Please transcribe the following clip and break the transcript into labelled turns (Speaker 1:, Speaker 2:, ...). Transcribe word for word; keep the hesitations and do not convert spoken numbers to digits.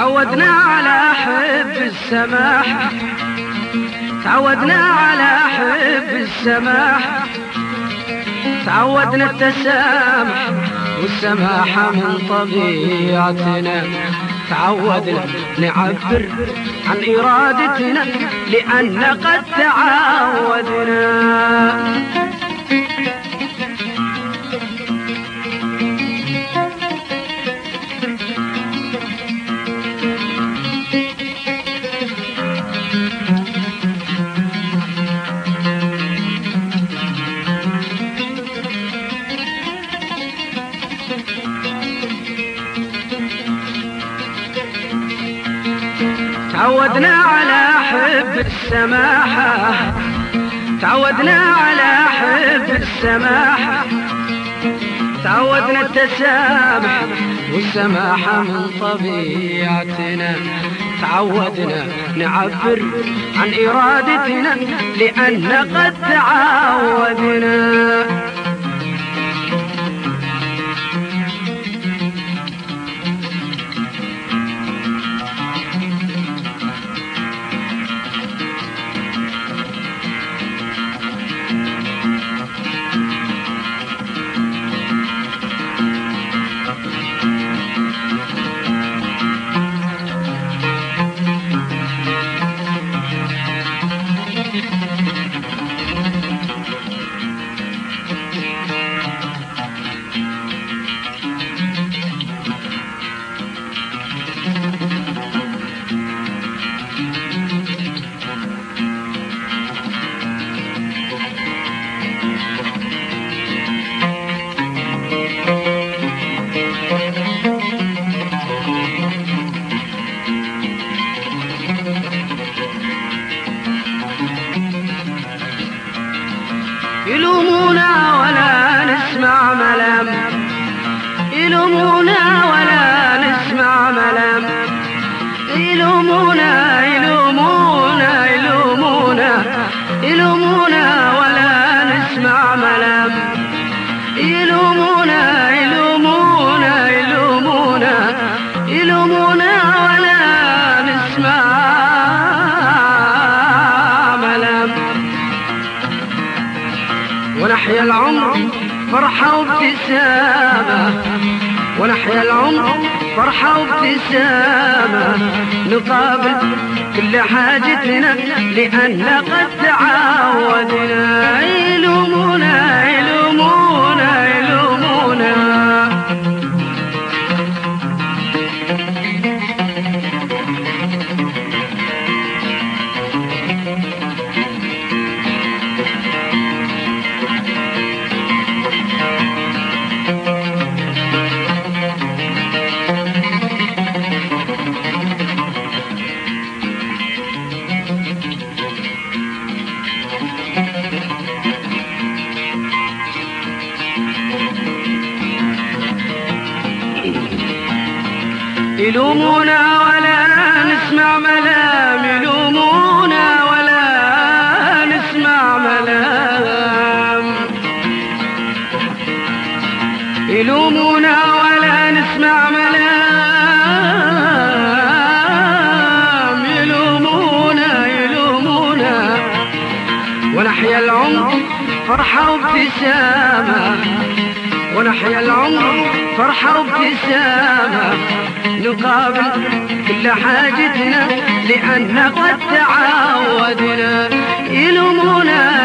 Speaker 1: تعودنا على حب السماح، تعودنا على حب السماح، تعودنا التسامح والسماحة من طبيعتنا، تعودنا نعبر عن إرادتنا لأن قد تعودنا. تعودنا على حب السماحة، تعودنا على حب السماحة، تعودنا التسامح والسماحة من طبيعتنا، تعودنا نعبر عن إرادتنا لأن قد تعودنا. يلومونا ولا نسمع ملام، يلومونا ولا نسمع ملام، يلومونا يلومونا يلومونا يلومونا ولا نسمع ملام، يلومونا يلومونا يلومونا يلومونا ولا نسمع ملام. ونحيا العمر فرحة وابتسامة، ونحيا العمر فرحة وابتسامة، نقابل كل حاجتنا لأن قد تعودنا. يلومونا يلومونا يلومونا يلومونا ولا نسمع ملام، يلومونا ولا نسمع ملام، يلومونا ولا نسمع ملام، يلومونا يلومونا. ونحيا العمر فرحة وابتسامة، ونحيا العمر فرحة وابتسامة، نقابل كل حاجتنا لأن قد تعودنا. يلومونا